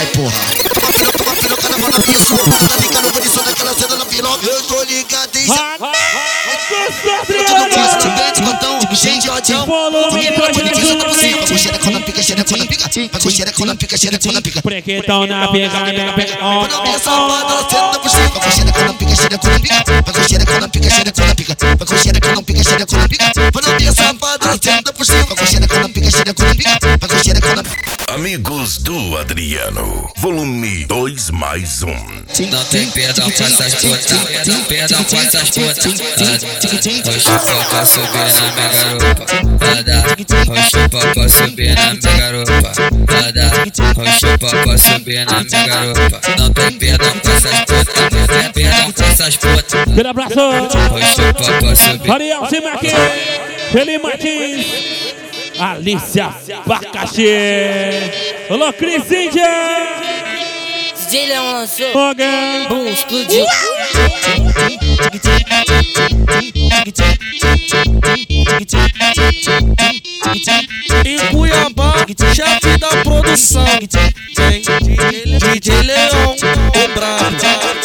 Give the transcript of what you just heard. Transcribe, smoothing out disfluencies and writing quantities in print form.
vai, porra. Toma piroca na mão da minha sua. Tá ligado, eu vou disso daquela cena na piroca. Eu tô ligado em gente ódio, volume vai xerecão na pica, xerecão na pica, vai xerecão na pica, xerecão na pica. Prequetão na pica, Quando a minha safada ela senta por cima, vai xerecão na pica, xerecão na pica, vai xerecão na pica, xerecão na pica, vai xerecão na pica, xerecão na pica. Quando a minha safada ela senta por cima, vai xerecão na pica, xerecão na pica, vai xerecão na pica. Amigos do Adriano, volume 2+1. Não tem perdão pra essas putas, não perdão pra essas putas. Roxa pra subir na minha garupa, roxa pra subir na minha garupa, roxa pra subir na minha garupa. Não tem perdão pra essas putas, não tem perdão pra essas putas. Grande abraço. Roxa pra subir. Ariel Cima aqui, Felipe Martins, Alicia Bacaxê, alô Cris Índia. DJ Leão lançou, Hogan, bum, explodiu. Em Cuiabá, chefe da produção, DJ Leão, o brabo.